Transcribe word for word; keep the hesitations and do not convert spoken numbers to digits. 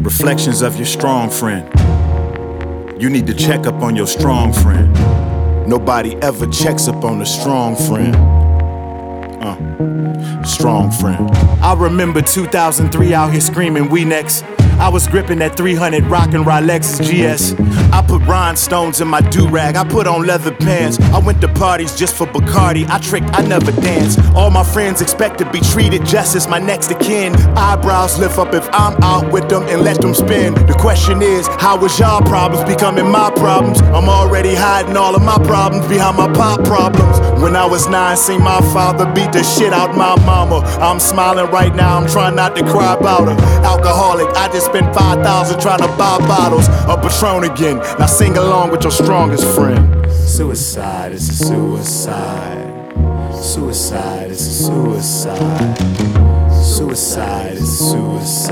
Reflections of your strong friend. You need to check up on your strong friend. Nobody ever checks up on a strong friend. Uh, strong friend. I remember two thousand three out here screaming, we next. I was gripping that three hundred rockin' Rolex G S. I put rhinestones in my do-rag, I put on leather pants. I went to parties just for Bacardi, I tricked, I never danced. All my friends expect to be treated just as my next of kin. Eyebrows lift up if I'm out with them and let them spin. The question is, how was y'all problems becoming my problems? I'm already hiding all of my problems behind my pop problems. When I was nine, seen my father beat the shit out my mama. I'm smiling right now, I'm trying not to cry about her. Alcoholic, I just spent five thousand trying to buy bottles of Patron again. Now sing along with your strongest friend. Suicide is a suicide. Suicide is a suicide. Suicide is a suicide.